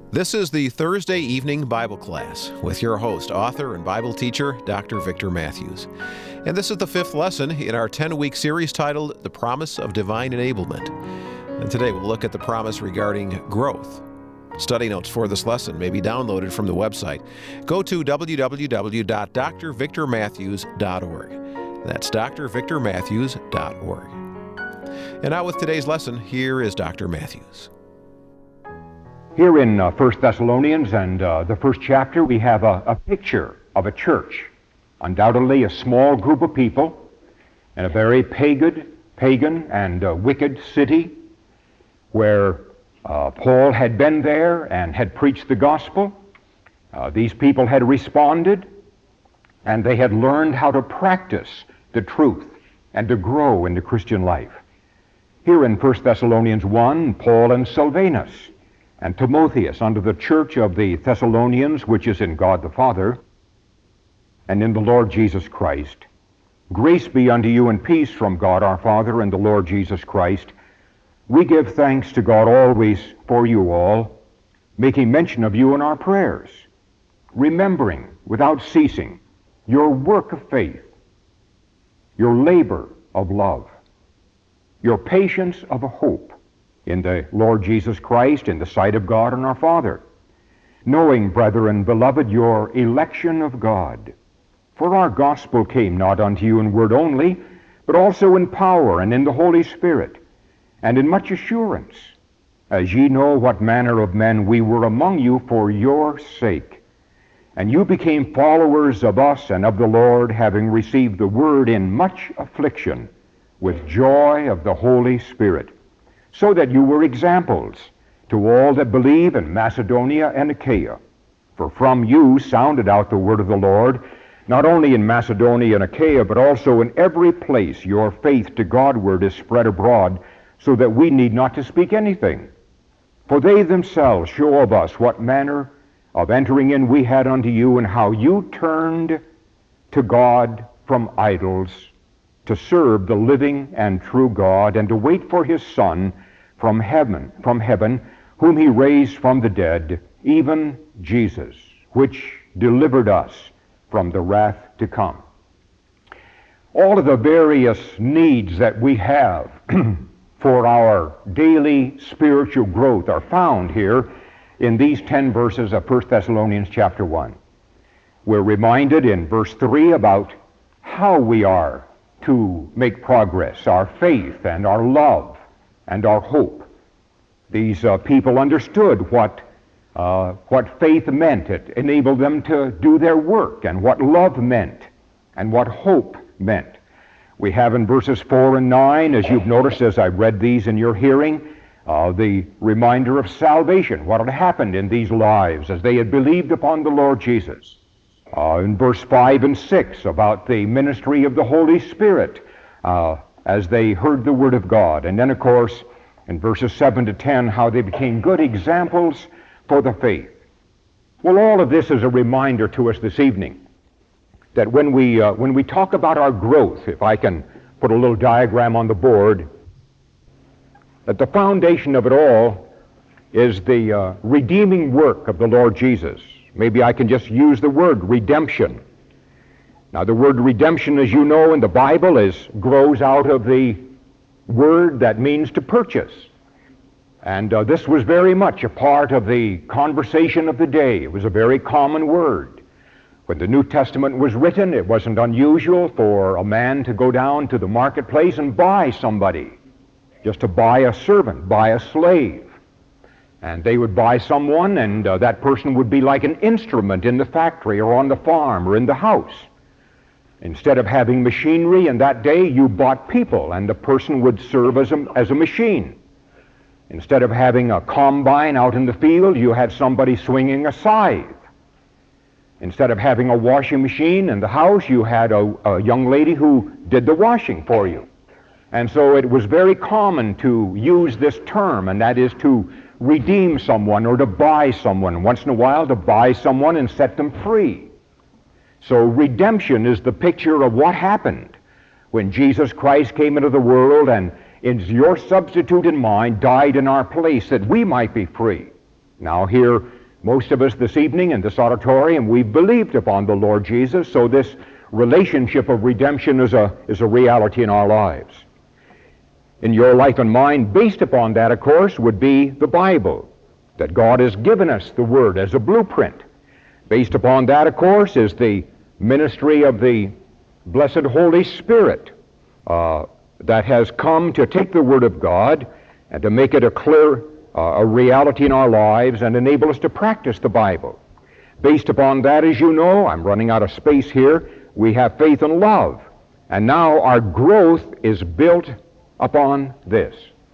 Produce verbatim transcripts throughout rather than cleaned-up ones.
This is the Thursday evening Bible class with your host, author, and Bible teacher, Doctor Victor Matthews. And this is the fifth lesson in our ten-week series titled The Promise of Divine Enablement. And today we'll look at the promise regarding growth. Study notes for this lesson may be downloaded from the website. Go to w w w dot d r victor matthews dot org. That's d r victor matthews dot org. And now with today's lesson, here is Doctor Matthews. Here in uh, First Thessalonians and uh, the first chapter, we have a, a picture of a church, undoubtedly a small group of people in a very pagan, pagan and uh, wicked city where uh, Paul had been there and had preached the gospel. Uh, these people had responded, and they had learned how to practice the truth and to grow in the Christian life. Here in First Thessalonians one, Paul and Silvanus and Timotheus, unto the church of the Thessalonians, which is in God the Father, and in the Lord Jesus Christ. Grace be unto you and peace from God our Father and the Lord Jesus Christ. We give thanks to God always for you all, making mention of you in our prayers, remembering without ceasing your work of faith, your labor of love, your patience of a hope, in the Lord Jesus Christ, in the sight of God and our Father, knowing, brethren, beloved, your election of God. For our gospel came not unto you in word only, but also in power and in the Holy Spirit, and in much assurance, as ye know what manner of men we were among you for your sake. And you became followers of us and of the Lord, having received the word in much affliction, with joy of the Holy Spirit, so that you were examples to all that believe in Macedonia and Achaia. For from you sounded out the word of the Lord, not only in Macedonia and Achaia, but also in every place your faith to Godward is spread abroad, so that we need not to speak anything. For they themselves show of us what manner of entering in we had unto you, and how you turned to God from idols, to serve the living and true God, and to wait for his Son from heaven, from heaven, whom he raised from the dead, even Jesus, which delivered us from the wrath to come. All of the various needs that we have for our daily spiritual growth are found here in these ten verses of First Thessalonians chapter one. We're reminded in verse three about how we are to make progress, our faith and our love and our hope. These uh, people understood what uh, what faith meant. It enabled them to do their work, and what love meant, and what hope meant. We have in verses four and nine, as you've noticed as I read these in your hearing, uh, the reminder of salvation, what had happened in these lives as they had believed upon the Lord Jesus. Uh, in verse five and six, about the ministry of the Holy Spirit uh, as they heard the Word of God. And then, of course, in verses seven to ten, how they became good examples for the faith. Well, all of this is a reminder to us this evening that when we, uh, when we talk about our growth, if I can put a little diagram on the board, that the foundation of it all is the uh, redeeming work of the Lord Jesus. Maybe I can just use the word redemption. Now, the word redemption, as you know in the Bible, is grows out of the word that means to purchase. And uh, this was very much a part of the conversation of the day. It was a very common word. When the New Testament was written, it wasn't unusual for a man to go down to the marketplace and buy somebody, just to buy a servant, buy a slave. And they would buy someone, and uh, that person would be like an instrument in the factory or on the farm or in the house. Instead of having machinery in that day, you bought people, and the person would serve as a, as a machine. Instead of having a combine out in the field, you had somebody swinging a scythe. Instead of having a washing machine in the house, you had a, a young lady who did the washing for you. And so it was very common to use this term, and that is to redeem someone or to buy someone, once in a while to buy someone and set them free. So redemption is the picture of what happened when Jesus Christ came into the world and is your substitute and mine, died in our place that we might be free. Now here Most of us this evening in this auditorium, we've believed upon the Lord Jesus, so this relationship of redemption is a, is a reality in our lives. In your life and mine, based upon that, of course, would be the Bible, that God has given us the Word as a blueprint. Based upon that, of course, is the ministry of the blessed Holy Spirit uh, that has come to take the Word of God and to make it a clear uh, a reality in our lives and enable us to practice the Bible. Based upon that, as you know, I'm running out of space here, we have faith and love. And now our growth is built upon this.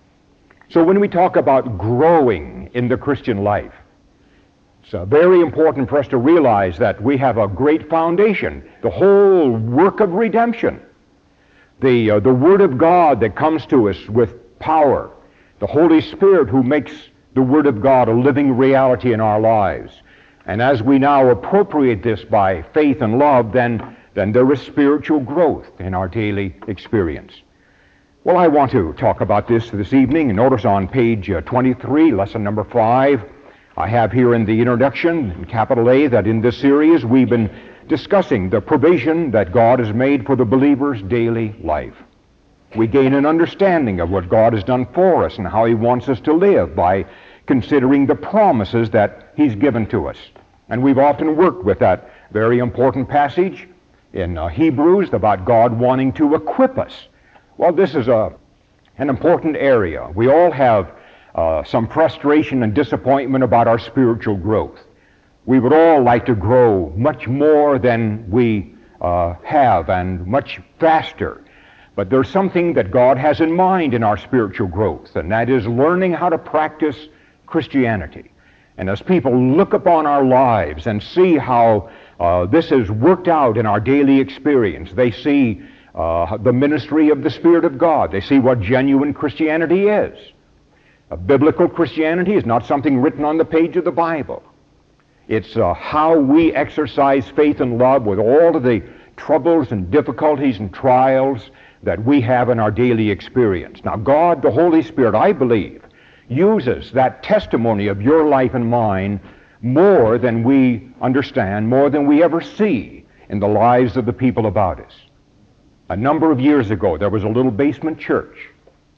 So when we talk about growing in the Christian life, it's uh, very important for us to realize that we have a great foundation, the whole work of redemption, the, uh, the Word of God that comes to us with power, the Holy Spirit who makes the Word of God a living reality in our lives. And as we now appropriate this by faith and love, then, then there is spiritual growth in our daily experience. Well, I want to talk about this this evening. Notice on page uh, twenty-three, lesson number five, I have here in the introduction, in capital A, that in this series we've been discussing the provision that God has made for the believer's daily life. We gain an understanding of what God has done for us and how He wants us to live by considering the promises that He's given to us. And we've often worked with that very important passage in uh, Hebrews about God wanting to equip us. Well, this is a, an important area. We all have uh, some frustration and disappointment about our spiritual growth. We would all like to grow much more than we uh, have and much faster. But there's something that God has in mind in our spiritual growth, and that is learning how to practice Christianity. And as people look upon our lives and see how uh, this is worked out in our daily experience, they see uh, the ministry of the Spirit of God. They see what genuine Christianity is. A biblical Christianity is not something written on the page of the Bible. It's uh, how we exercise faith and love with all of the troubles and difficulties and trials that we have in our daily experience. Now, God, the Holy Spirit, I believe, uses that testimony of your life and mine more than we understand, more than we ever see in the lives of the people about us. A number of years ago, there was a little basement church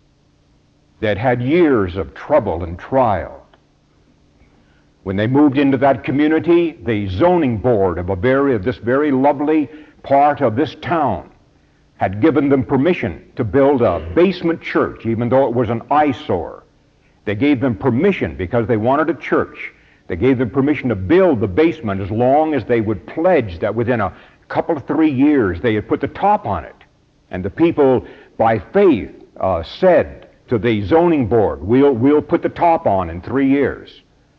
that had years of trouble and trial. When they moved into that community, the zoning board of a very, of this very lovely part of this town had given them permission to build a basement church, even though it was an eyesore. They gave them permission because they wanted a church. They gave them permission to build the basement as long as they would pledge that within a couple of three years they had put the top on it. And the people, by faith, uh, said to the zoning board, we'll, we'll put the top on in three years.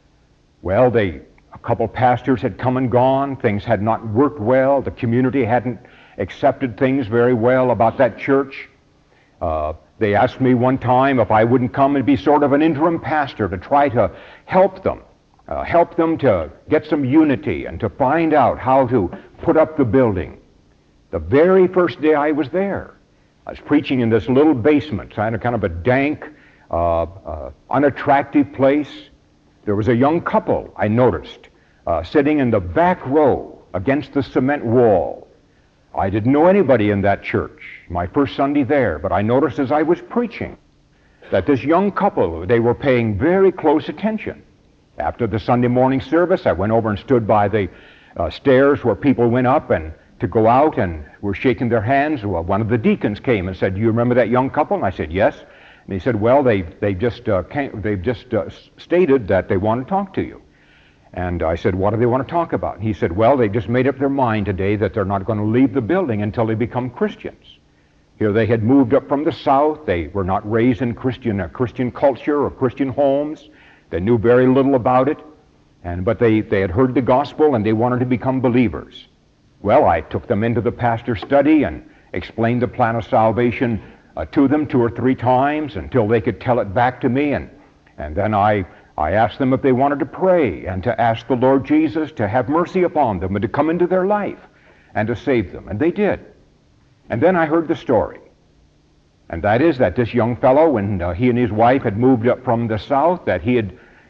Well, they, a couple pastors had come and gone. Things had not worked well. The community hadn't accepted things very well about that church. Uh, they asked me one time if I wouldn't come and be sort of an interim pastor to try to help them, uh, help them to get some unity and to find out how to put up the building. The very first day I was there, I was preaching in this little basement, kind of, kind of a dank, uh, uh, unattractive place. There was a young couple, I noticed, uh, sitting in the back row against the cement wall. I didn't know anybody in that church, my first Sunday there, but I noticed as I was preaching that this young couple, they were paying very close attention. After the Sunday morning service, I went over and stood by the uh, stairs where people went up and to go out and were shaking their hands. Well, one of the deacons came and said, "Do you remember that young couple?" And I said, "Yes." And he said, "Well, they, they just, uh, came, they've just uh, stated that they want to talk to you." And I said, "What do they want to talk about?" And he said, "Well, they just made up their mind today that they're not going to leave the building until they become Christians." Here they had moved up from the South. They were not raised in Christian, uh, Christian culture or Christian homes. They knew very little about it. And, but they, they had heard the gospel and they wanted to become believers. Well, I took them into the pastor's study and explained the plan of salvation uh, to them two or three times until they could tell it back to me. And, and then I, I asked them if they wanted to pray and to ask the Lord Jesus to have mercy upon them and to come into their life and to save them. And they did. And then I heard the story. And that is that this young fellow, when uh, he and his wife had moved up from the South, that he had,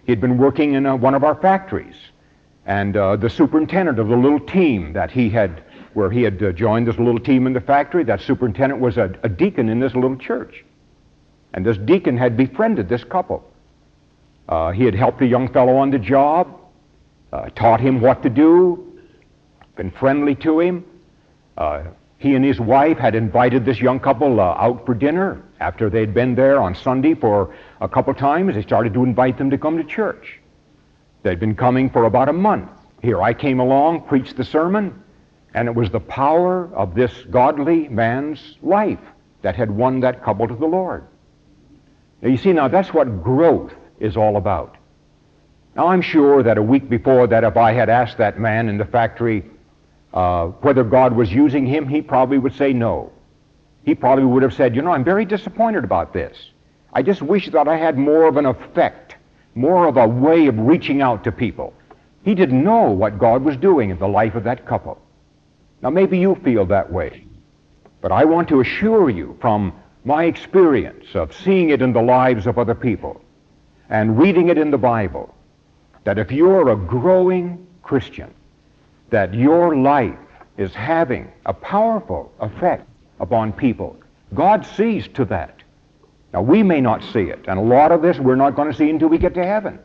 He'd been working in uh, one of our factories, and uh, the superintendent of the little team that he had, where he had uh, joined this little team in the factory, that superintendent was a, a deacon in this little church. And this deacon had befriended this couple. Uh, he had helped the young fellow on the job, uh, taught him what to do, been friendly to him. Uh, he and his wife had invited this young couple uh, out for dinner. After they'd been there on Sunday for a couple times, they started to invite them to come to church. They'd been coming for about a month. Here I came along, preached the sermon, and it was the power of this godly man's life that had won that couple to the Lord. Now you see, now that's what growth is all about. Now I'm sure that a week before that, if I had asked that man in the factory uh, whether God was using him, he probably would say no. He probably would have said, you know, I'm very disappointed about this. I just wish that I had more of an effect, more of a way of reaching out to people. He didn't know what God was doing in the life of that couple. Now maybe you feel that way, but I want to assure you from my experience of seeing it in the lives of other people and reading it in the Bible, that if you're a growing Christian, that your life is having a powerful effect upon people. God sees to that. Now we may not see it, and a lot of this we're not going to see until we get to heaven.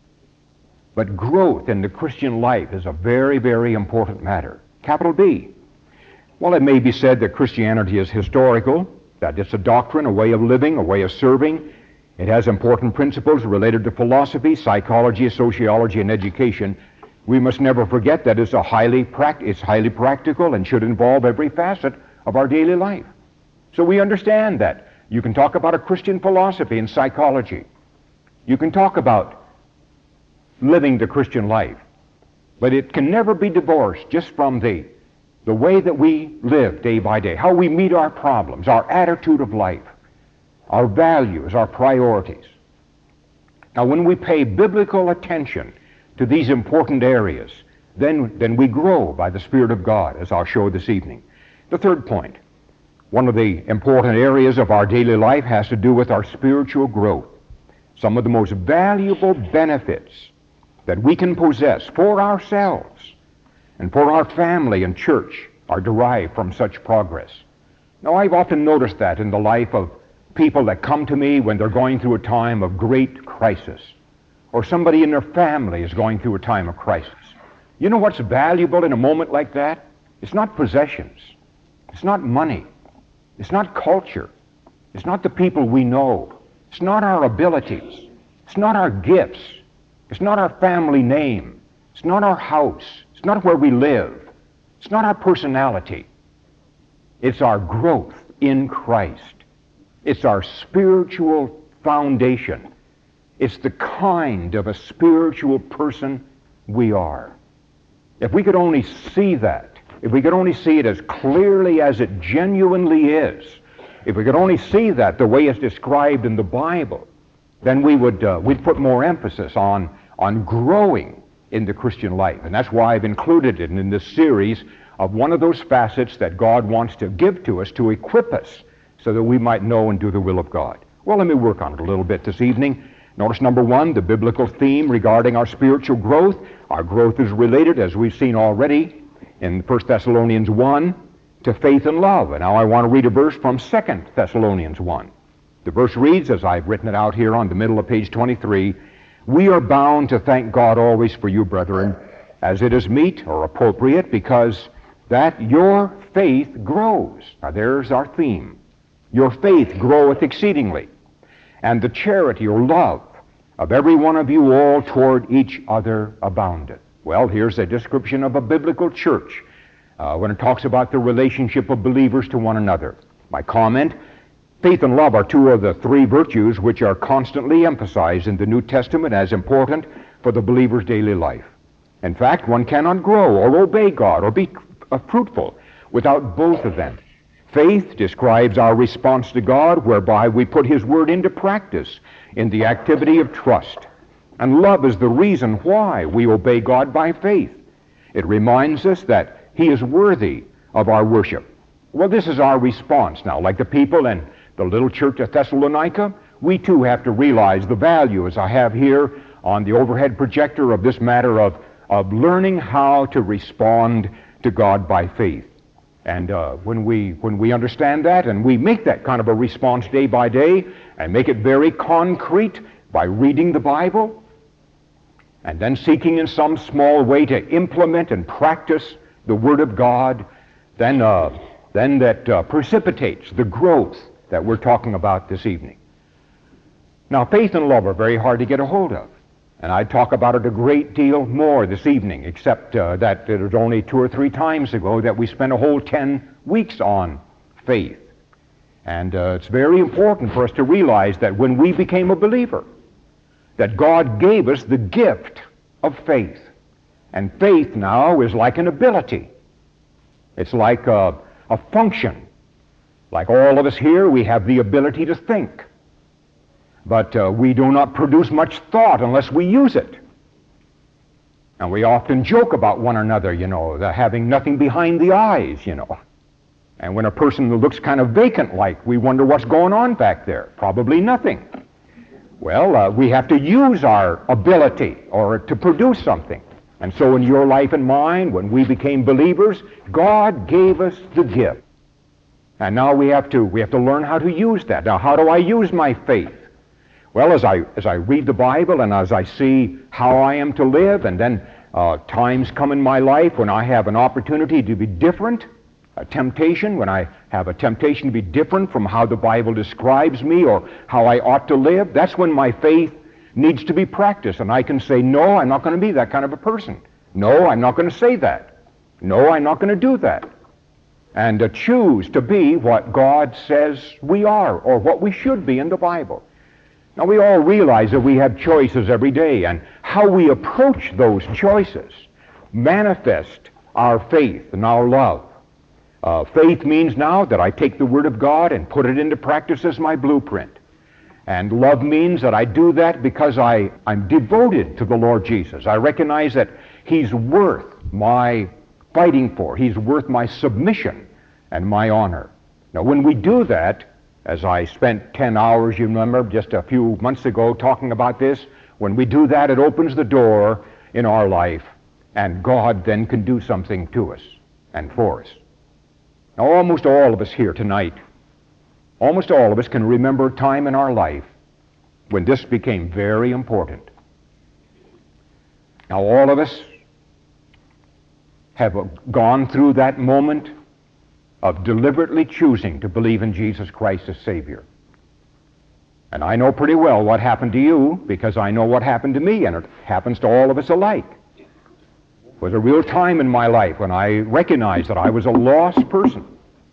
But growth in the Christian life is a very, very important matter. Capital B. Well, it may be said that Christianity is historical, that it's a doctrine, a way of living, a way of serving. It has important principles related to philosophy, psychology, sociology, and education. We must never forget that it's, a highly pract- it's highly practical and should involve every facet of our daily life. So we understand that. You can talk about a Christian philosophy and psychology. You can talk about living the Christian life. But it can never be divorced just from the, the way that we live day by day, how we meet our problems, our attitude of life, our values, our priorities. Now, when we pay biblical attention to these important areas, then, then we grow by the Spirit of God, as I'll show this evening. The third point, one of the important areas of our daily life has to do with our spiritual growth. Some of the most valuable benefits that we can possess for ourselves and for our family and church are derived from such progress. Now, I've often noticed that in the life of people that come to me when they're going through a time of great crisis, or somebody in their family is going through a time of crisis. You know what's valuable in a moment like that? It's not possessions. It's not money. It's not culture. It's not the people we know. It's not our abilities. It's not our gifts. It's not our family name. It's not our house. It's not where we live. It's not our personality. It's our growth in Christ. It's our spiritual foundation. It's the kind of a spiritual person we are. If we could only see that, if we could only see it as clearly as it genuinely is, if we could only see that the way it's described in the Bible, then we would uh, we'd put more emphasis on, on growing in the Christian life. And that's why I've included it in this series of one of those facets that God wants to give to us to equip us so that we might know and do the will of God. Well, let me work on it a little bit this evening. Notice number one, the biblical theme regarding our spiritual growth. Our growth is related, as we've seen already in First Thessalonians one, to faith and love. And now I want to read a verse from Second Thessalonians one. The verse reads, as I've written it out here on the middle of page twenty-three, "We are bound to thank God always for you, brethren, as it is meet or appropriate, because that your faith grows." Now there's our theme. Your faith groweth exceedingly, and the charity or love of every one of you all toward each other aboundeth. Well, here's a description of a biblical church uh, when it talks about the relationship of believers to one another. My comment, faith and love are two of the three virtues which are constantly emphasized in the New Testament as important for the believer's daily life. In fact, one cannot grow or obey God or be uh, fruitful without both of them. Faith describes our response to God, whereby we put His Word into practice in the activity of trust. And love is the reason why we obey God by faith. It reminds us that He is worthy of our worship. Well, this is our response now. Like the people in the little church of Thessalonica, we too have to realize the value, as I have here, on the overhead projector of this matter of, of learning how to respond to God by faith. And uh, when we when we understand that and we make that kind of a response day by day and make it very concrete by reading the Bible and then seeking in some small way to implement and practice the Word of God, then uh, then that uh, precipitates the growth that we're talking about this evening. Now, faith and love are very hard to get a hold of. And I talk about it a great deal more this evening, except uh, that it was only two or three times ago that we spent a whole ten weeks on faith. And uh, it's very important for us to realize that when we became a believer, that God gave us the gift of faith. And faith now is like an ability. It's like a, a function. Like all of us here, we have the ability to think. But uh, we do not produce much thought unless we use it. And we often joke about one another, you know, the having nothing behind the eyes, you know. And when a person looks kind of vacant-like, we wonder what's going on back there. Probably nothing. Well, uh, we have to use our ability or to produce something. And so in your life and mine, when we became believers, God gave us the gift. And now we have to, we have to learn how to use that. Now, how do I use my faith? Well, as I, as I read the Bible and as I see how I am to live, and then uh, times come in my life when I have an opportunity to be different, a temptation, when I have a temptation to be different from how the Bible describes me or how I ought to live, that's when my faith needs to be practiced. And I can say, no, I'm not going to be that kind of a person. No, I'm not going to say that. No, I'm not going to do that. And uh, choose to be what God says we are or what we should be in the Bible. Now, we all realize that we have choices every day, and how we approach those choices manifest our faith and our love. Uh, faith means now that I take the Word of God and put it into practice as my blueprint. And love means that I do that because I, I'm devoted to the Lord Jesus. I recognize that He's worth my fighting for. He's worth my submission and my honor. Now, when we do that, as I spent ten hours, you remember, just a few months ago talking about this, when we do that, it opens the door in our life, and God then can do something to us and for us. Now, almost all of us here tonight, almost all of us can remember a time in our life when this became very important. Now, all of us have gone through that moment of deliberately choosing to believe in Jesus Christ as Savior. And I know pretty well what happened to you because I know what happened to me, and it happens to all of us alike. It was a real time in my life when I recognized that I was a lost person,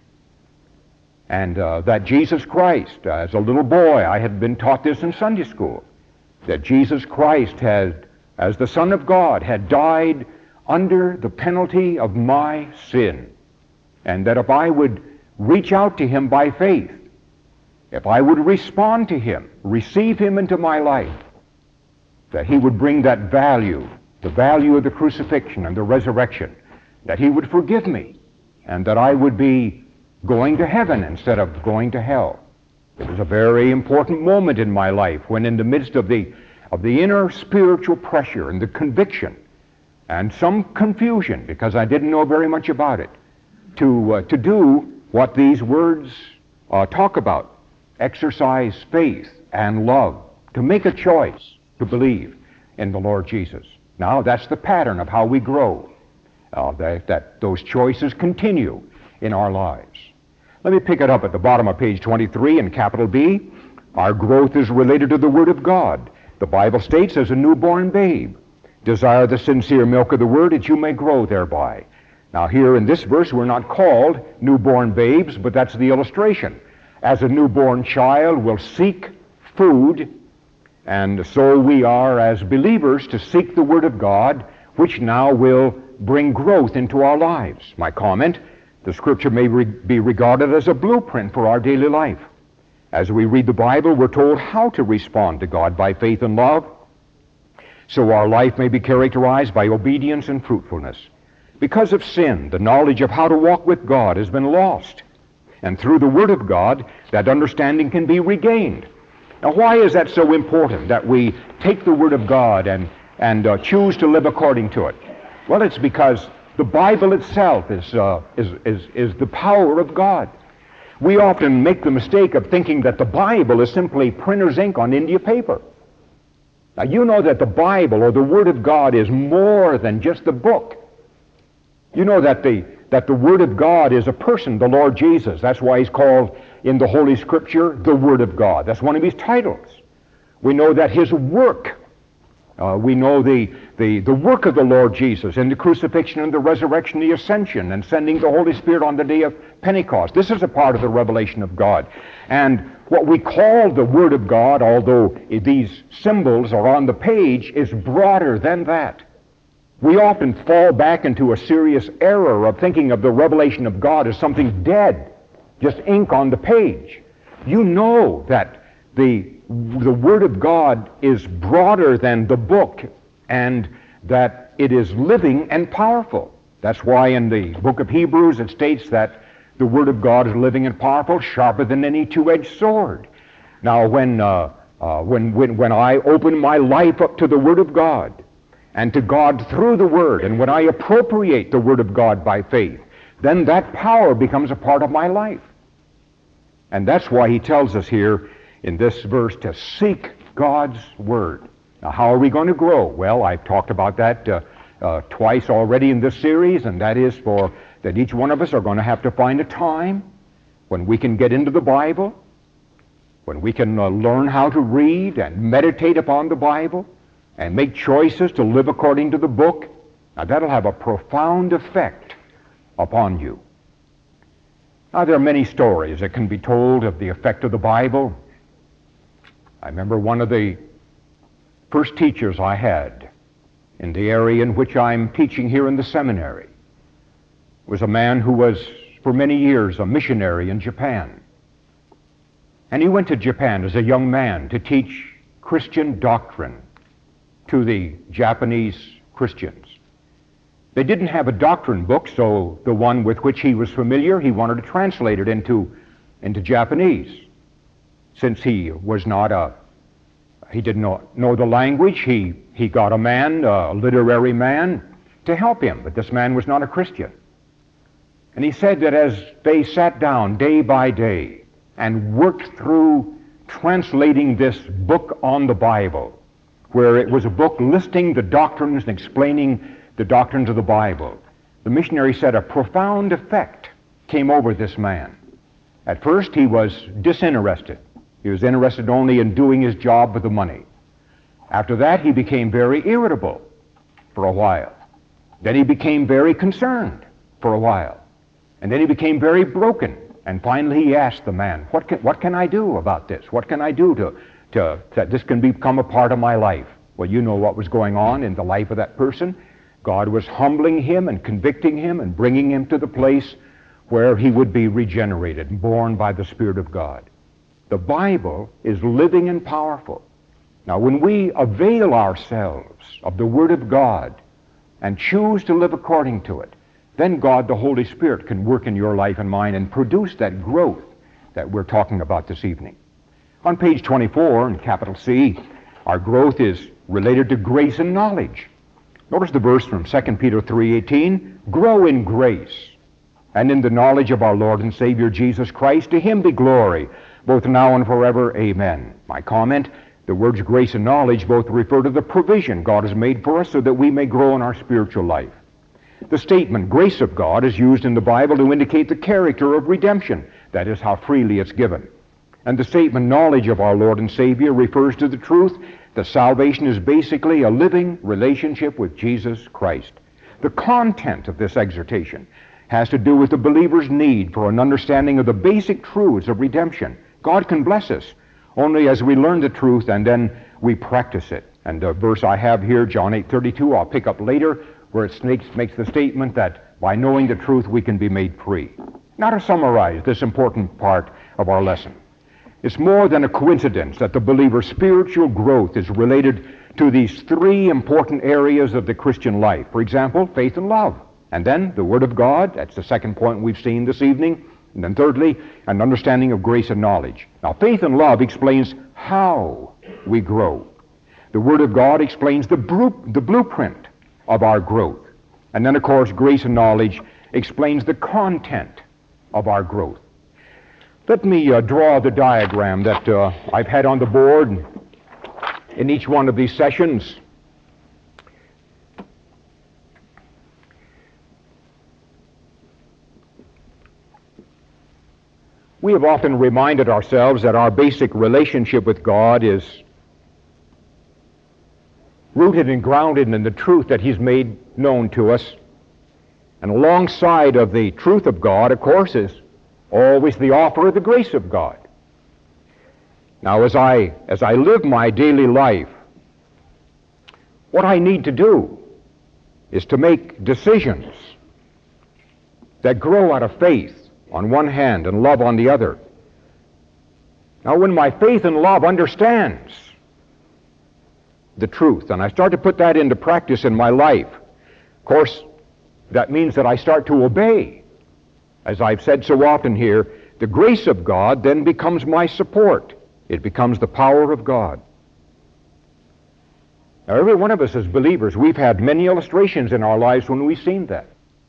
and uh, that Jesus Christ, uh, as a little boy, I had been taught this in Sunday school, that Jesus Christ had, as the Son of God, had died under the penalty of my sin. And that if I would reach out to Him by faith, if I would respond to Him, receive Him into my life, that He would bring that value, the value of the crucifixion and the resurrection, that He would forgive me, and that I would be going to heaven instead of going to hell. It was a very important moment in my life when, in the midst of the, of the inner spiritual pressure and the conviction and some confusion, because I didn't know very much about it, to uh, to do what these words uh, talk about: exercise faith and love, to make a choice to believe in the Lord Jesus. Now, that's the pattern of how we grow, uh, that, that those choices continue in our lives. Let me pick it up at the bottom of page twenty-three in capital B. Our growth is related to the Word of God. The Bible states, as a newborn babe, desire the sincere milk of the Word that you may grow thereby. Now, here in this verse, we're not called newborn babes, but that's the illustration. As a newborn child will seek food, and so we are as believers to seek the Word of God, which now will bring growth into our lives. My comment, the Scripture may re- be regarded as a blueprint for our daily life. As we read the Bible, we're told how to respond to God by faith and love, so our life may be characterized by obedience and fruitfulness. Because of sin, the knowledge of how to walk with God has been lost. And through the Word of God, that understanding can be regained. Now, why is that so important, that we take the Word of God and, and uh, choose to live according to it? Well, it's because the Bible itself is, uh, is, is, is the power of God. We often make the mistake of thinking that the Bible is simply printer's ink on India paper. Now, you know that the Bible, or the Word of God, is more than just the book. You know that the, that the Word of God is a person, the Lord Jesus. That's why he's called in the Holy Scripture the Word of God. That's one of his titles. We know that his work, uh, we know the, the, the work of the Lord Jesus in the crucifixion and the resurrection, the ascension, and sending the Holy Spirit on the day of Pentecost. This is a part of the revelation of God. And what we call the Word of God, although these symbols are on the page, is broader than that. We often fall back into a serious error of thinking of the revelation of God as something dead, just ink on the page. You know that the, the Word of God is broader than the book, and that it is living and powerful. That's why in the book of Hebrews it states that the Word of God is living and powerful, sharper than any two-edged sword. Now, when, uh, uh, when, when, when I open my life up to the Word of God, and to God through the Word, and when I appropriate the Word of God by faith, then that power becomes a part of my life. And that's why he tells us here in this verse to seek God's Word. Now, how are we going to grow? Well, I've talked about that uh, uh, twice already in this series, and that is for that each one of us are going to have to find a time when we can get into the Bible, when we can uh, learn how to read and meditate upon the Bible, and make choices to live according to the book. Now, that'll have a profound effect upon you. Now, there are many stories that can be told of the effect of the Bible. I remember one of the first teachers I had in the area in which I'm teaching here in the seminary was a man who was for many years a missionary in Japan. And he went to Japan as a young man to teach Christian doctrine to the Japanese Christians. They didn't have a doctrine book, so the one with which he was familiar, he wanted to translate it into, into Japanese. Since he was not a, he didn't know, know the language, he, he got a man, a literary man, to help him, but this man was not a Christian. And he said that as they sat down day by day and worked through translating this book on the Bible, where it was a book listing the doctrines and explaining the doctrines of the Bible, the missionary said a profound effect came over this man. At first he was disinterested. He was interested only in doing his job with the money. After that he became very irritable for a while. Then he became very concerned for a while. And then he became very broken. And finally he asked the man, what can, what can I do about this? What can I do to To, that this can become a part of my life? Well, you know what was going on in the life of that person. God was humbling him and convicting him and bringing him to the place where he would be regenerated and born by the Spirit of God. The Bible is living and powerful. Now, when we avail ourselves of the Word of God and choose to live according to it, then God, the Holy Spirit, can work in your life and mine and produce that growth that we're talking about this evening. On page twenty-four, in capital C, our growth is related to grace and knowledge. Notice the verse from Second Peter three eighteen, grow in grace and in the knowledge of our Lord and Savior Jesus Christ. To him be glory, both now and forever. Amen. My comment, the words grace and knowledge both refer to the provision God has made for us so that we may grow in our spiritual life. The statement grace of God is used in the Bible to indicate the character of redemption. That is how freely it's given. And the statement knowledge of our Lord and Savior refers to the truth that salvation is basically a living relationship with Jesus Christ. The content of this exhortation has to do with the believer's need for an understanding of the basic truths of redemption. God can bless us only as we learn the truth and then we practice it. And the verse I have here, John eight thirty-two, I'll pick up later, where it makes the statement that by knowing the truth we can be made free. Now, to summarize this important part of our lesson, it's more than a coincidence that the believer's spiritual growth is related to these three important areas of the Christian life. For example, faith and love. And then the Word of God, that's the second point we've seen this evening, And then thirdly, an understanding of grace and knowledge. Now, faith and love explains how we grow. The Word of God explains the, bru- the blueprint of our growth. And then, of course, grace and knowledge explains the content of our growth. Let me uh, draw the diagram that uh, I've had on the board in each one of these sessions. We have often reminded ourselves that our basic relationship with God is rooted and grounded in the truth that He's made known to us. And alongside of the truth of God, of course, is always the offer of the grace of God. Now, as I, as I live my daily life, what I need to do is to make decisions that grow out of faith on one hand and love on the other. Now, when my faith and love understands the truth, and I start to put that into practice in my life, of course, that means that I start to obey. As I've said so often here, the grace of God then becomes my support. It becomes the power of God. Now, every one of us as believers, we've had many illustrations in our lives when we've seen that.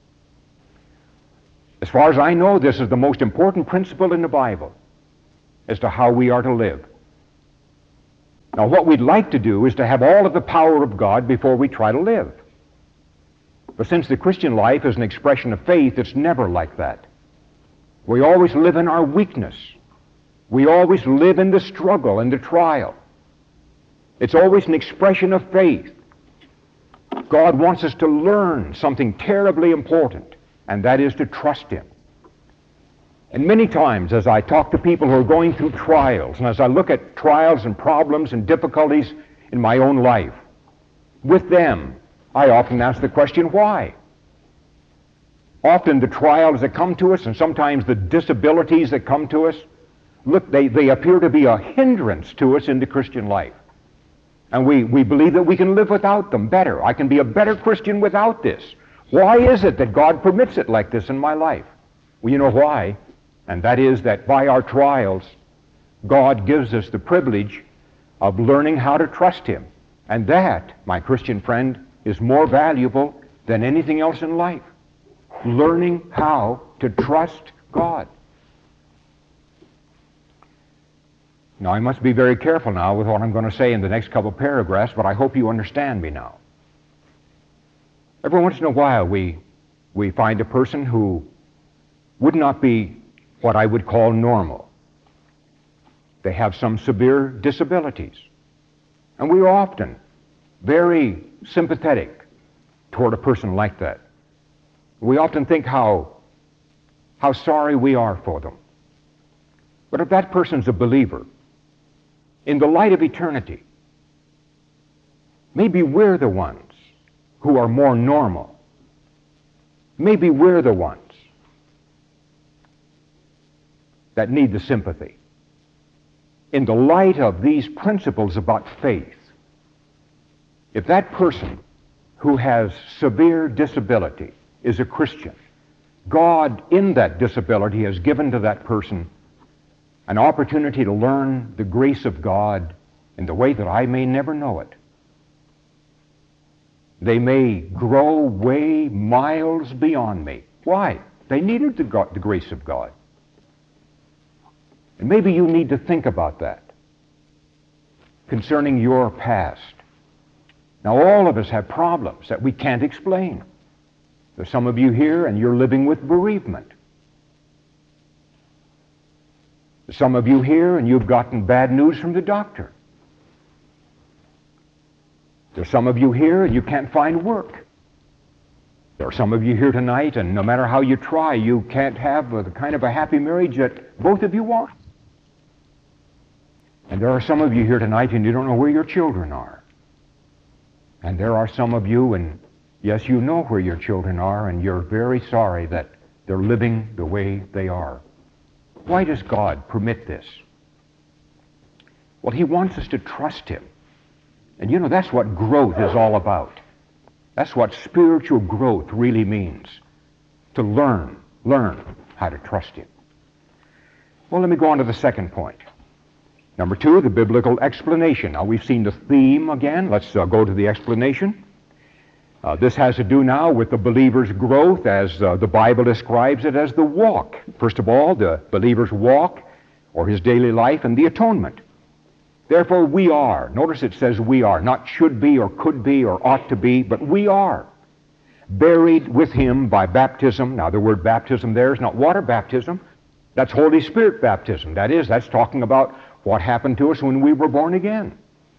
As far as I know, this is the most important principle in the Bible as to how we are to live. Now, what we'd like to do is to have all of the power of God before we try to live. But since the Christian life is an expression of faith, it's never like that. We always live in our weakness. We always live in the struggle and the trial. It's always an expression of faith. God wants us to learn something terribly important, and that is to trust Him. And many times as I talk to people who are going through trials, and as I look at trials and problems and difficulties in my own life, with them, I often ask the question, why? Often the trials that come to us, and sometimes the disabilities that come to us, look, they, they appear to be a hindrance to us in the Christian life. And we, we believe that we can live without them better. I can be a better Christian without this. Why is it that God permits it like this in my life? Well, you know why? And that is that by our trials, God gives us the privilege of learning how to trust Him. And that, my Christian friend, is more valuable than anything else in life. Learning how to trust God. Now, I must be very careful now with what I'm going to say in the next couple paragraphs, but I hope you understand me now. Every once in a while we, we find a person who would not be what I would call normal. They have some severe disabilities. And we are often very sympathetic toward a person like that. We often think how, how sorry we are for them. But if that person's a believer, in the light of eternity, maybe we're the ones who are more normal. Maybe we're the ones that need the sympathy. In the light of these principles about faith, if that person who has severe disability is a Christian, God in that disability has given to that person an opportunity to learn the grace of God in the way that I may never know it. They may grow way miles beyond me. Why? They needed the, God, the grace of God. And maybe you need to think about that concerning your past. Now, all of us have problems that we can't explain. There's some of you here and you're living with bereavement. There's some of you here and you've gotten bad news from the doctor. There's some of you here and you can't find work. There are some of you here tonight and no matter how you try, you can't have the kind of a happy marriage that both of you want. And there are some of you here tonight and you don't know where your children are. And there are some of you, and yes, you know where your children are, and you're very sorry that they're living the way they are. Why does God permit this? Well, He wants us to trust Him. And you know, that's what growth is all about. That's what spiritual growth really means. To learn, learn how to trust Him. Well, let me go on to the second point. Number two, the biblical explanation. Now, we've seen the theme again. Let's uh, go to the explanation. Uh, this has to do now with the believer's growth as uh, the Bible describes it as the walk. First of all, the believer's walk or his daily life and the atonement. Therefore, we are. Notice it says we are, not should be or could be or ought to be, but we are buried with him by baptism. Now, the word baptism there is not water baptism. That's Holy Spirit baptism. That is, that's talking about what happened to us when we were born again.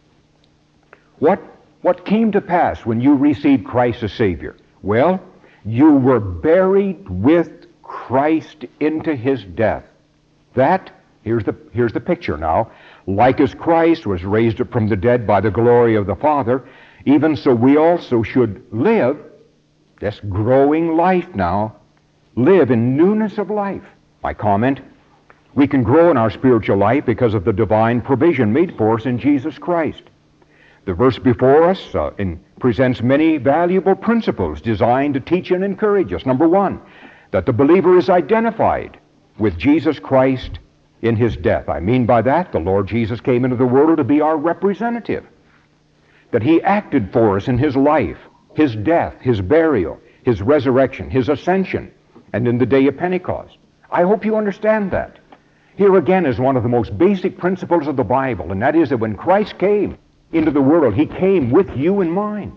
What, what came to pass when you received Christ as Savior? Well, you were buried with Christ into his death. That, here's the, here's the picture now. Like as Christ was raised up from the dead by the glory of the Father, even so we also should live, this growing life now, live in newness of life. My comment, we can grow in our spiritual life because of the divine provision made for us in Jesus Christ. The verse before us uh, in, presents many valuable principles designed to teach and encourage us. Number one, that the believer is identified with Jesus Christ in his death. I mean by that, the Lord Jesus came into the world to be our representative. That he acted for us in his life, his death, his burial, his resurrection, his ascension, and in the day of Pentecost. I hope you understand that. Here again is one of the most basic principles of the Bible, and that is that when Christ came into the world, he came with you in mind.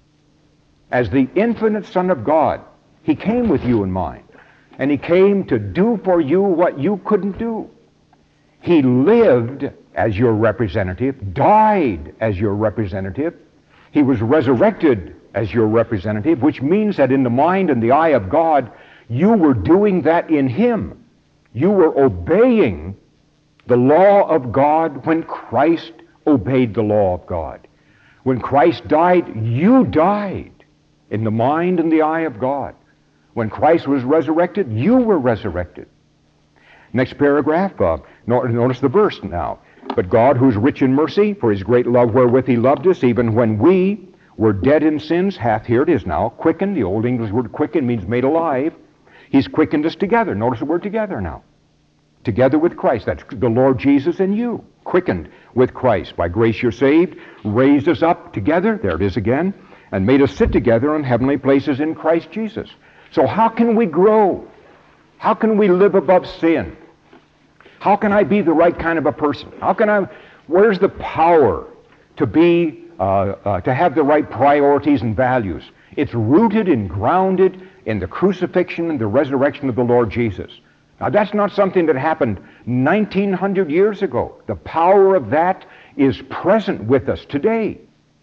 As the infinite Son of God, he came with you in mind. And he came to do for you what you couldn't do. He lived as your representative, died as your representative. He was resurrected as your representative, which means that in the mind and the eye of God, you were doing that in him. You were obeying the law of God when Christ obeyed the law of God. When Christ died, you died in the mind and the eye of God. When Christ was resurrected, you were resurrected. Next paragraph, uh, notice the verse now. But God, who is rich in mercy, for his great love wherewith he loved us, even when we were dead in sins, hath, here it is now, quickened. The Old English word quicken means made alive. He's quickened us together. Notice the word together now. Together with Christ. That's the Lord Jesus in you. Quickened with Christ. By grace you're saved. Raised us up together. There it is again. And made us sit together in heavenly places in Christ Jesus. So how can we grow? How can we live above sin? How can I be the right kind of a person? How can I, where's the power to be, uh, uh, to have the right priorities and values? It's rooted and grounded in the crucifixion and the resurrection of the Lord Jesus. Now that's not something that happened nineteen hundred years ago. The power of that is present with us today.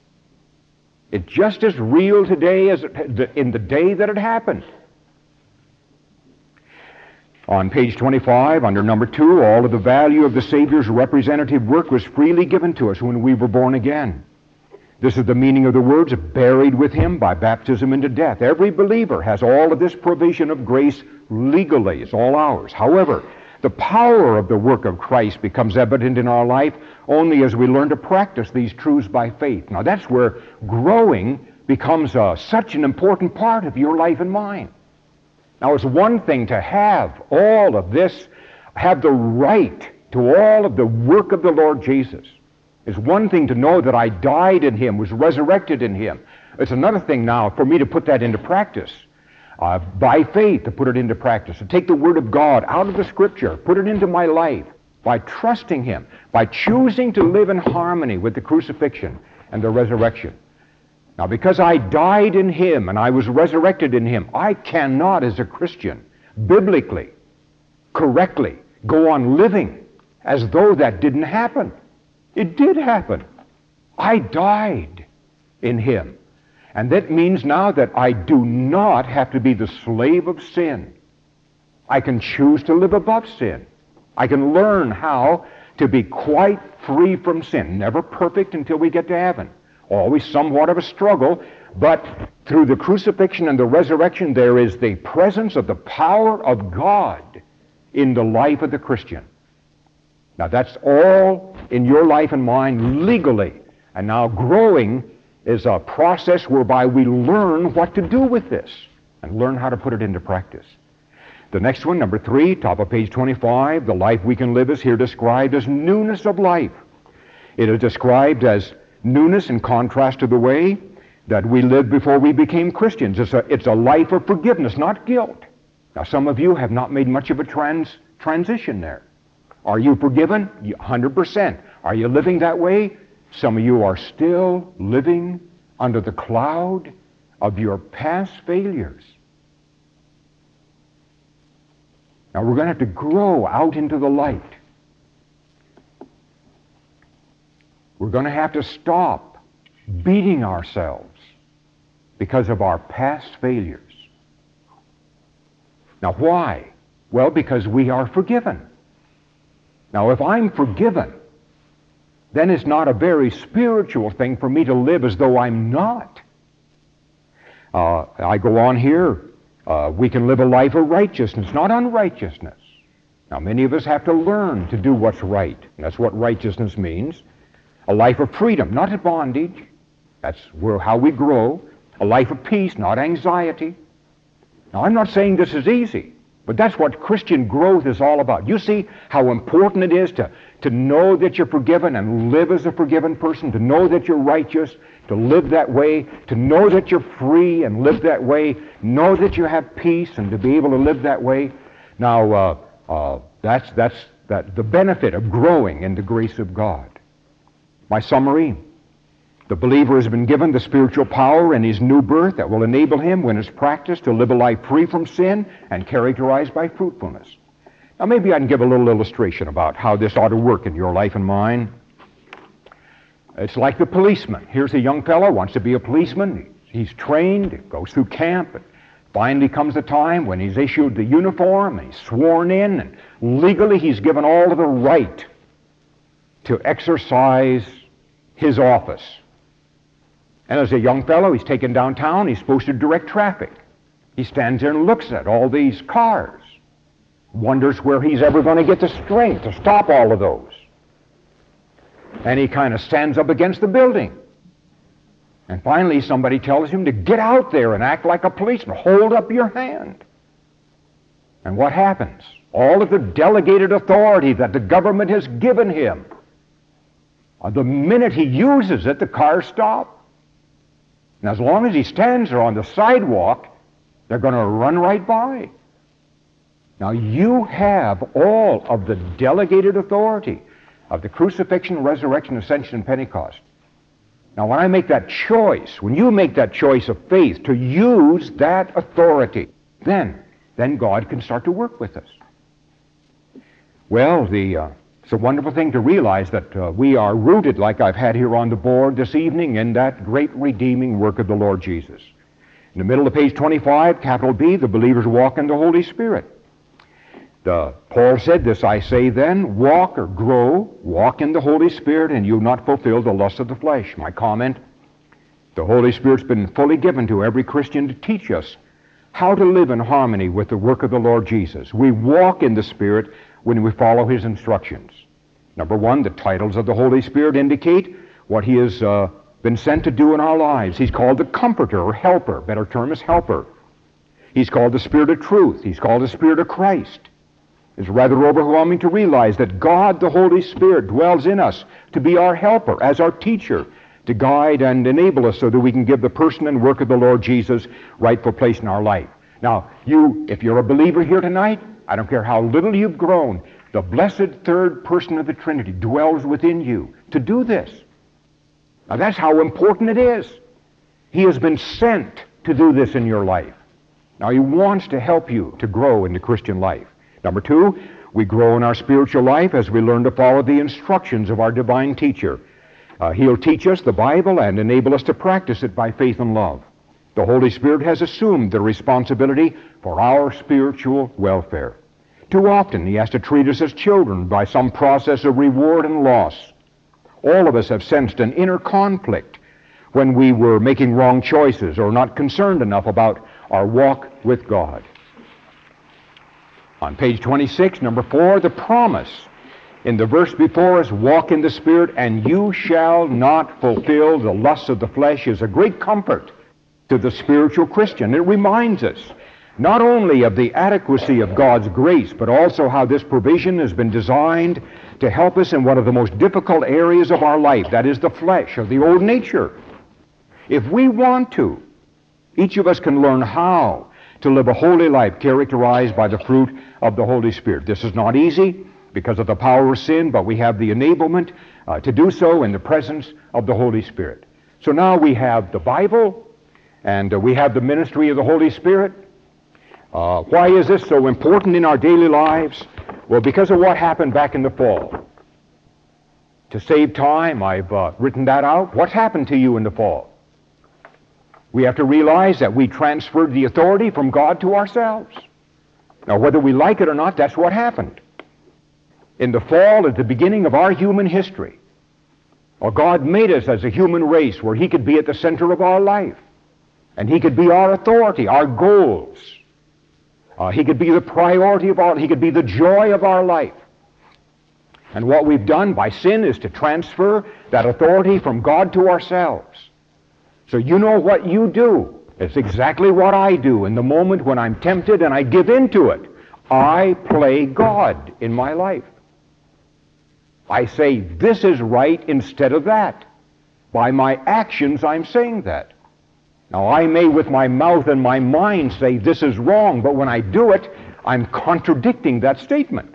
It's just as real today as it, in the day that it happened. On page twenty-five, under number two, all of the value of the Savior's representative work was freely given to us when we were born again. This is the meaning of the words, buried with him by baptism into death. Every believer has all of this provision of grace legally. It's all ours. However, the power of the work of Christ becomes evident in our life only as we learn to practice these truths by faith. Now that's where growing becomes uh, such an important part of your life and mine. Now it's one thing to have all of this, have the right to all of the work of the Lord Jesus. It's one thing to know that I died in him, was resurrected in him. It's another thing now for me to put that into practice. Uh, by faith, to put it into practice. To take the Word of God out of the Scripture, put it into my life, by trusting him, by choosing to live in harmony with the crucifixion and the resurrection. Now, because I died in him and I was resurrected in him, I cannot, as a Christian, biblically, correctly, go on living as though that didn't happen. It did happen. I died in him. And that means now that I do not have to be the slave of sin. I can choose to live above sin. I can learn how to be quite free from sin. Never perfect until we get to heaven. Always somewhat of a struggle, but through the crucifixion and the resurrection, there is the presence of the power of God in the life of the Christian. Now that's all in your life and mine legally. And now growing is a process whereby we learn what to do with this and learn how to put it into practice. The next one, number three, top of page twenty-five, the life we can live is here described as newness of life. It is described as newness in contrast to the way that we lived before we became Christians. It's a, it's a life of forgiveness, not guilt. Now, some of you have not made much of a trans, transition there. Are you forgiven? one hundred percent. Are you living that way? Some of you are still living under the cloud of your past failures. Now, we're going to have to grow out into the light. We're going to have to stop beating ourselves because of our past failures. Now, why? Well, because we are forgiven. Now, if I'm forgiven, then it's not a very spiritual thing for me to live as though I'm not. Uh, I go on here. Uh, we can live a life of righteousness, not unrighteousness. Now, many of us have to learn to do what's right. And that's what righteousness means. A life of freedom, not of bondage. That's where, how we grow. A life of peace, not anxiety. Now, I'm not saying this is easy, but that's what Christian growth is all about. You see how important it is to, to know that you're forgiven and live as a forgiven person, to know that you're righteous, to live that way, to know that you're free and live that way, know that you have peace and to be able to live that way. Now, uh, uh, that's, that's that, the benefit of growing in the grace of God. My summary: the believer has been given the spiritual power in his new birth that will enable him, when it's practiced, to live a life free from sin and characterized by fruitfulness. Now, maybe I can give a little illustration about how this ought to work in your life and mine. It's like the policeman. Here's a young fellow, wants to be a policeman. He's trained, goes through camp, and finally comes the time when he's issued the uniform, and he's sworn in, and legally he's given all of the right to exercise his office. And as a young fellow, he's taken downtown, he's supposed to direct traffic. He stands there and looks at all these cars, wonders where he's ever going to get the strength to stop all of those. And he kind of stands up against the building. And finally somebody tells him to get out there and act like a policeman. Hold up your hand. And what happens? All of the delegated authority that the government has given him, the minute he uses it, the cars stop. And as long as he stands there on the sidewalk, they're going to run right by. Now, you have all of the delegated authority of the crucifixion, resurrection, ascension, and Pentecost. Now, when I make that choice, when you make that choice of faith to use that authority, then, then God can start to work with us. Well, the, uh, it's a wonderful thing to realize that uh, we are rooted, like I've had here on the board this evening, in that great redeeming work of the Lord Jesus. In the middle of page twenty-five, capital B, the believers walk in the Holy Spirit. The, Paul said this, I say then, walk or grow, walk in the Holy Spirit, and you'll not fulfill the lust of the flesh. My comment: the Holy Spirit's been fully given to every Christian to teach us how to live in harmony with the work of the Lord Jesus. We walk in the Spirit when we follow His instructions. Number one, the titles of the Holy Spirit indicate what He has uh, been sent to do in our lives. He's called the Comforter, or Helper. Better term is Helper. He's called the Spirit of Truth. He's called the Spirit of Christ. It's rather overwhelming to realize that God, the Holy Spirit, dwells in us to be our helper, as our teacher, to guide and enable us so that we can give the person and work of the Lord Jesus rightful place in our life. Now, you, if you're a believer here tonight, I don't care how little you've grown, the blessed third person of the Trinity dwells within you to do this. Now, that's how important it is. He has been sent to do this in your life. Now, He wants to help you to grow in the Christian life. Number two, we grow in our spiritual life as we learn to follow the instructions of our divine teacher. Uh, he'll teach us the Bible and enable us to practice it by faith and love. The Holy Spirit has assumed the responsibility for our spiritual welfare. Too often He has to treat us as children by some process of reward and loss. All of us have sensed an inner conflict when we were making wrong choices or not concerned enough about our walk with God. On page twenty-six, number four, the promise in the verse before us, walk in the Spirit, and you shall not fulfill the lusts of the flesh, is a great comfort to the spiritual Christian. It reminds us not only of the adequacy of God's grace, but also how this provision has been designed to help us in one of the most difficult areas of our life, that is the flesh, or the old nature. If we want to, each of us can learn how to live a holy life characterized by the fruit of the Holy Spirit. This is not easy because of the power of sin, but we have the enablement uh, to do so in the presence of the Holy Spirit. So now we have the Bible, and uh, we have the ministry of the Holy Spirit. Uh, why is this so important in our daily lives? Well, because of what happened back in the fall. To save time, I've uh, written that out. What happened to you in the fall? We have to realize that we transferred the authority from God to ourselves. Now, whether we like it or not, that's what happened. In the fall, at the beginning of our human history, well, God made us as a human race where He could be at the center of our life. And He could be our authority, our goals. Uh, he could be the priority of our, He could be the joy of our life. And what we've done by sin is to transfer that authority from God to ourselves. So you know what you do. It's exactly what I do in the moment when I'm tempted and I give in to it. I play God in my life. I say, this is right instead of that. By my actions, I'm saying that. Now, I may with my mouth and my mind say this is wrong, but when I do it, I'm contradicting that statement.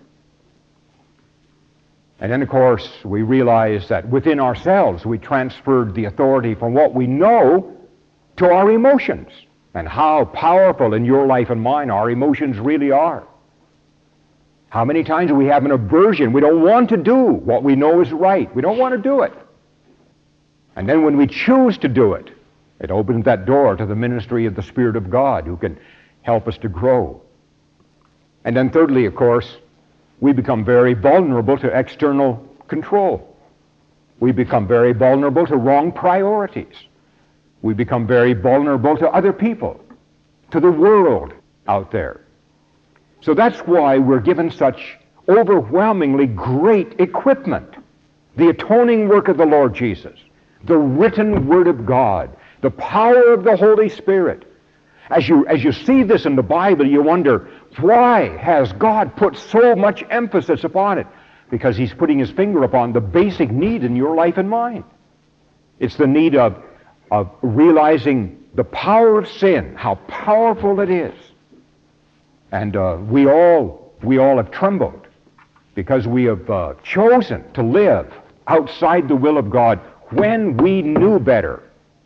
And then, of course, we realize that within ourselves we transferred the authority from what we know to our emotions, and how powerful in your life and mine our emotions really are. How many times we have an aversion. We don't want to do what we know is right. We don't want to do it. And then when we choose to do it, it opens that door to the ministry of the Spirit of God who can help us to grow. And then thirdly, of course, we become very vulnerable to external control. We become very vulnerable to wrong priorities. We become very vulnerable to other people, to the world out there. So that's why we're given such overwhelmingly great equipment. The atoning work of the Lord Jesus, the written Word of God, the power of the Holy Spirit. As you, as you see this in the Bible, you wonder, why has God put so much emphasis upon it? Because He's putting His finger upon the basic need in your life and mine. It's the need of, of realizing the power of sin, how powerful it is. And uh, we all we all have trembled because we have uh, chosen to live outside the will of God when we knew better.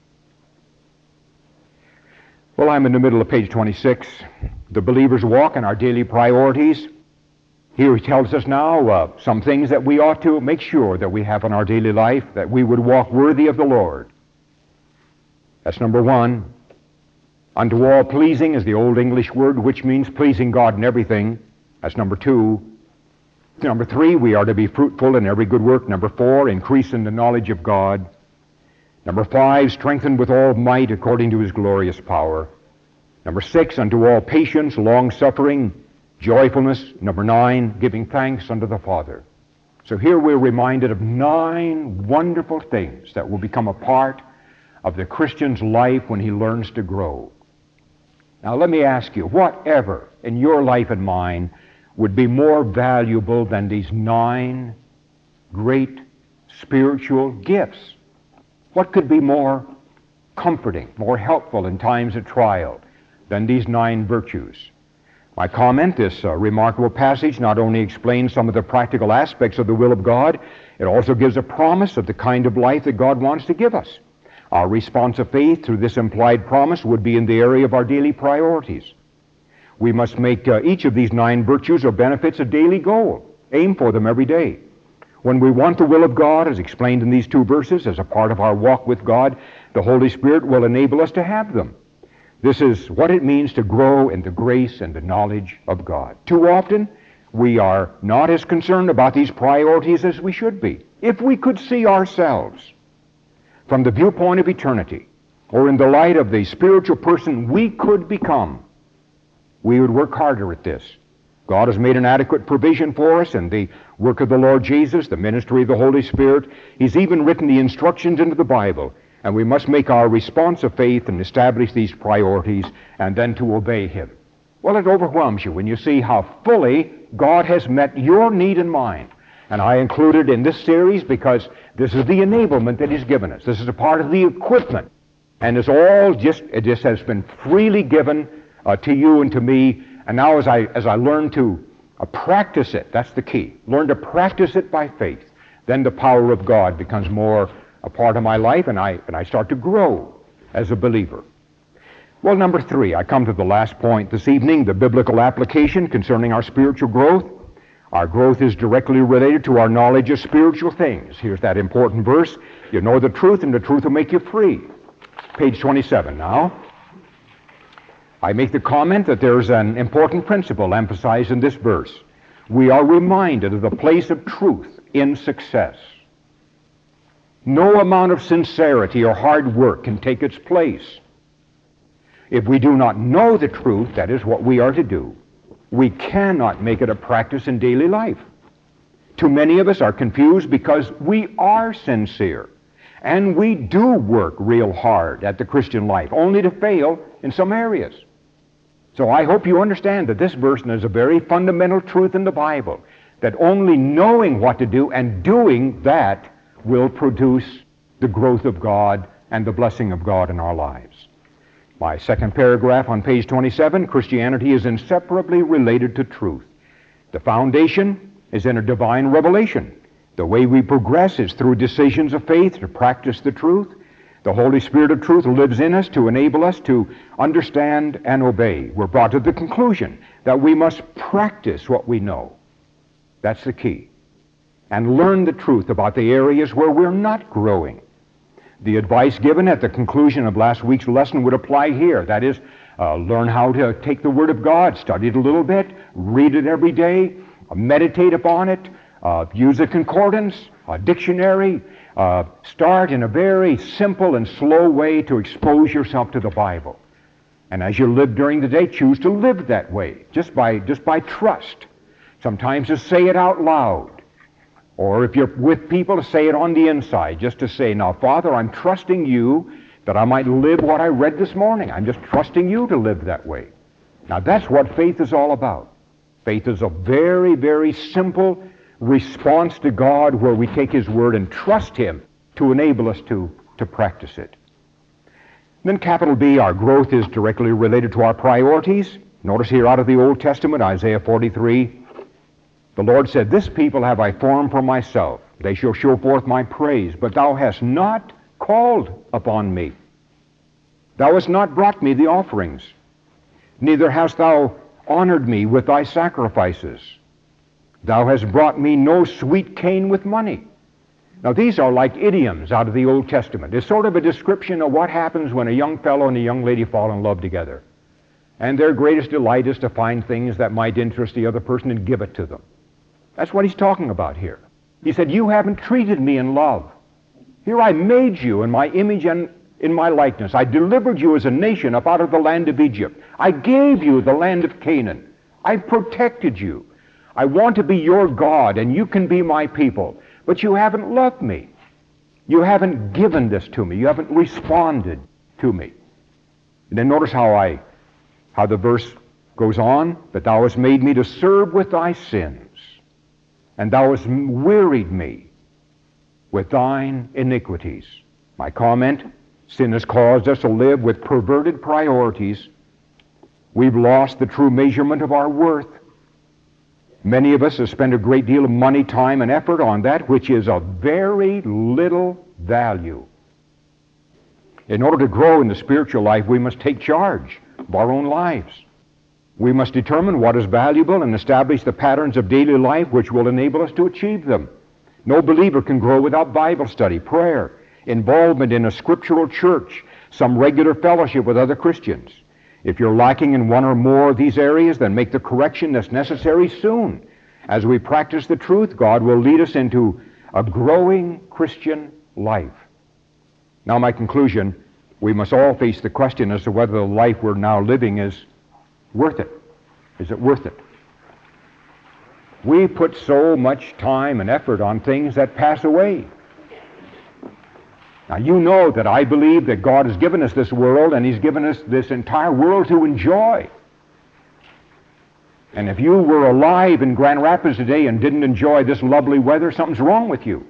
Well, I'm in the middle of page twenty-six, the believer's walk and our daily priorities. Here he tells us now uh, some things that we ought to make sure that we have in our daily life, that we would walk worthy of the Lord. That's number one. Unto all pleasing is the old English word, which means pleasing God in everything. That's number two. Number three, we are to be fruitful in every good work. Number four, increase in the knowledge of God. Number five, strengthened with all might according to His glorious power. Number six, unto all patience, long-suffering, joyfulness. Number nine, giving thanks unto the Father. So here we're reminded of nine wonderful things that will become a part of the Christian's life when he learns to grow. Now let me ask you, whatever in your life and mine would be more valuable than these nine great spiritual gifts? What could be more comforting, more helpful in times of trial than these nine virtues? My comment, this uh, remarkable passage not only explains some of the practical aspects of the will of God, it also gives a promise of the kind of life that God wants to give us. Our response of faith through this implied promise would be in the area of our daily priorities. We must make uh, each of these nine virtues or benefits a daily goal. Aim for them every day. When we want the will of God, as explained in these two verses, as a part of our walk with God, the Holy Spirit will enable us to have them. This is what it means to grow in the grace and the knowledge of God. Too often, we are not as concerned about these priorities as we should be. If we could see ourselves from the viewpoint of eternity, or in the light of the spiritual person we could become, we would work harder at this. God has made an adequate provision for us in the work of the Lord Jesus, the ministry of the Holy Spirit. He's even written the instructions into the Bible, and we must make our response of faith and establish these priorities and then to obey Him. Well, it overwhelms you when you see how fully God has met your need and mine. And I included in this series because this is the enablement that He's given us. This is a part of the equipment. And it's all just, it just has been freely given uh, to you and to me. And now as I, as I learn to uh, practice it, that's the key. Learn to practice it by faith. Then the power of God becomes more a part of my life, and I, and I start to grow as a believer. Well, number three, I come to the last point this evening, the biblical application concerning our spiritual growth. Our growth is directly related to our knowledge of spiritual things. Here's that important verse. You know the truth, and the truth will make you free. Page twenty-seven now. I make the comment that there's an important principle emphasized in this verse. We are reminded of the place of truth in success. No amount of sincerity or hard work can take its place. If we do not know the truth, that is what we are to do, we cannot make it a practice in daily life. Too many of us are confused because we are sincere, and we do work real hard at the Christian life, only to fail in some areas. So I hope you understand that this verse is a very fundamental truth in the Bible, that only knowing what to do and doing that will produce the growth of God and the blessing of God in our lives. My second paragraph on page twenty-seven, Christianity is inseparably related to truth. The foundation is in a divine revelation. The way we progress is through decisions of faith to practice the truth. The Holy Spirit of truth lives in us to enable us to understand and obey. We're brought to the conclusion that we must practice what we know. That's the key. And learn the truth about the areas where we're not growing. The advice given at the conclusion of last week's lesson would apply here. That is, uh, learn how to take the Word of God, study it a little bit, read it every day, uh, meditate upon it, uh, use a concordance, a dictionary, uh, start in a very simple and slow way to expose yourself to the Bible. And as you live during the day, choose to live that way, just by, just by trust. Sometimes to say it out loud. Or if you're with people, to say it on the inside, just to say, now, Father, I'm trusting you that I might live what I read this morning. I'm just trusting you to live that way. Now, that's what faith is all about. Faith is a very, very simple response to God where we take His Word and trust Him to enable us to, to practice it. Then capital B, our growth is directly related to our priorities. Notice here out of the Old Testament, Isaiah forty-three, the Lord said, this people have I formed for myself. They shall show forth my praise. But thou hast not called upon me. Thou hast not brought me the offerings. Neither hast thou honored me with thy sacrifices. Thou hast brought me no sweet cane with money. Now these are like idioms out of the Old Testament. It's sort of a description of what happens when a young fellow and a young lady fall in love together. And their greatest delight is to find things that might interest the other person and give it to them. That's what he's talking about here. He said, you haven't treated me in love. Here I made you in my image and in my likeness. I delivered you as a nation up out of the land of Egypt. I gave you the land of Canaan. I protected you. I want to be your God, and you can be my people. But you haven't loved me. You haven't given this to me. You haven't responded to me. And then notice how I, how the verse goes on. But thou hast made me to serve with thy sins, and thou hast wearied me with thine iniquities. My comment, sin has caused us to live with perverted priorities. We've lost the true measurement of our worth. Many of us have spent a great deal of money, time, and effort on that which is of very little value. In order to grow in the spiritual life, we must take charge of our own lives. We must determine what is valuable and establish the patterns of daily life which will enable us to achieve them. No believer can grow without Bible study, prayer, involvement in a scriptural church, some regular fellowship with other Christians. If you're lacking in one or more of these areas, then make the correction that's necessary soon. As we practice the truth, God will lead us into a growing Christian life. Now, my conclusion, we must all face the question as to whether the life we're now living is worth it. Is it worth it? We put so much time and effort on things that pass away. Now, you know that I believe that God has given us this world, and He's given us this entire world to enjoy. And if you were alive in Grand Rapids today and didn't enjoy this lovely weather, something's wrong with you.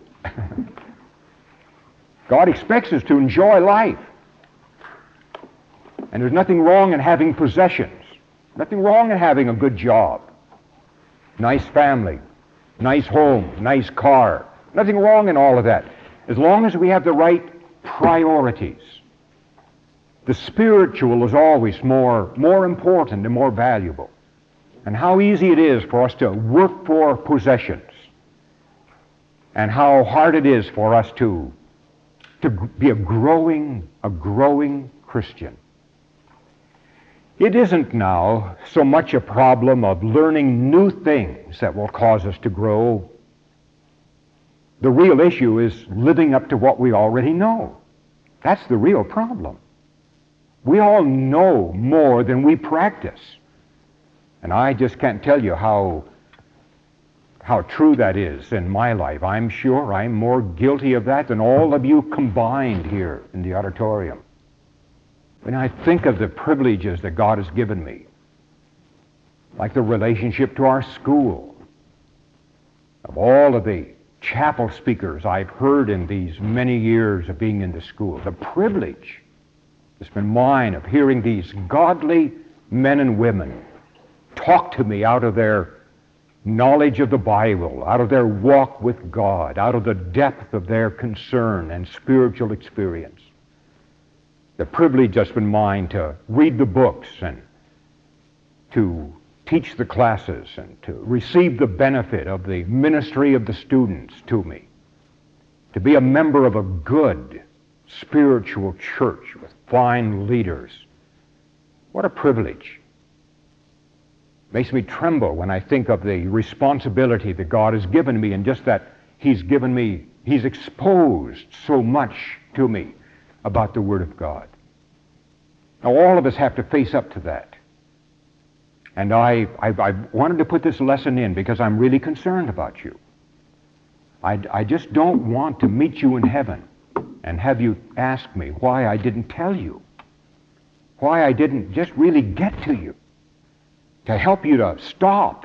God expects us to enjoy life. And there's nothing wrong in having possessions. Nothing wrong in having a good job. Nice family. Nice home. Nice car. Nothing wrong in all of that. As long as we have the right priorities. The spiritual is always more, more important and more valuable. And how easy it is for us to work for possessions. And how hard it is for us to, to be a growing, a growing Christian. It isn't now so much a problem of learning new things that will cause us to grow. The real issue is living up to what we already know. That's the real problem. We all know more than we practice. And I just can't tell you how, how true that is in my life. I'm sure I'm more guilty of that than all of you combined here in the auditorium. When I think of the privileges that God has given me, like the relationship to our school, of all of the chapel speakers I've heard in these many years of being in the school, the privilege that's been mine of hearing these godly men and women talk to me out of their knowledge of the Bible, out of their walk with God, out of the depth of their concern and spiritual experience. The privilege that's been mine to read the books and to teach the classes and to receive the benefit of the ministry of the students to me. To be a member of a good spiritual church with fine leaders. What a privilege. Makes me tremble when I think of the responsibility that God has given me, and just that He's given me, He's exposed so much to me about the Word of God. Now all of us have to face up to that. And I, I, I wanted to put this lesson in because I'm really concerned about you. I, I just don't want to meet you in heaven and have you ask me why I didn't tell you, why I didn't just really get to you, to help you to stop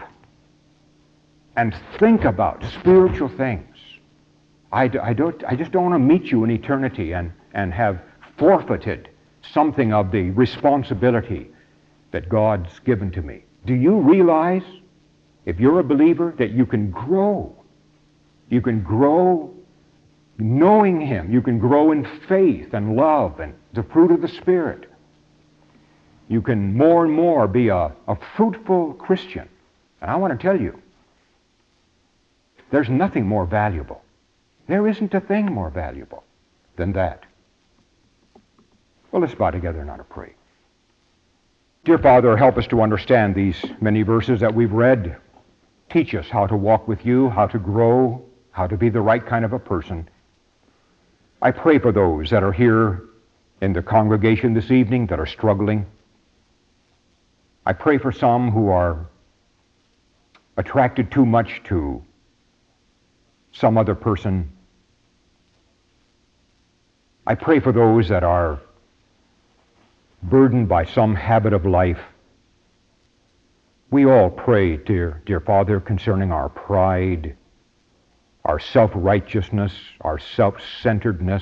and think about spiritual things. I, I, don't, I just don't want to meet you in eternity and, and have forfeited something of the responsibility that God's given to me. Do you realize, if you're a believer, that you can grow? You can grow knowing Him. You can grow in faith and love and the fruit of the Spirit. You can more and more be a, a fruitful Christian. And I want to tell you, there's nothing more valuable. There isn't a thing more valuable than that. Well, let's bow together and now to pray. Dear Father, help us to understand these many verses that we've read. Teach us how to walk with you, how to grow, how to be the right kind of a person. I pray for those that are here in the congregation this evening that are struggling. I pray for some who are attracted too much to some other person. I pray for those that are burdened by some habit of life. We all pray, dear, dear Father, concerning our pride, our self-righteousness, our self-centeredness.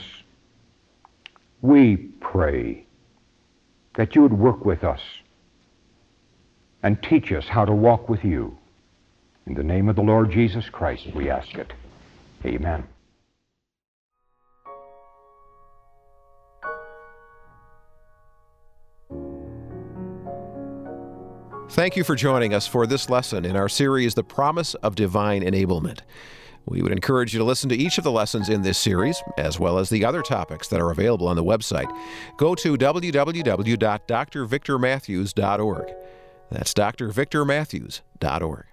We pray that you would work with us and teach us how to walk with you. In the name of the Lord Jesus Christ, we ask it. Amen. Thank you for joining us for this lesson in our series, The Promise of Divine Enablement. We would encourage you to listen to each of the lessons in this series, as well as the other topics that are available on the website. Go to w w w dot d r victor matthews dot org. That's d r victor matthews dot org.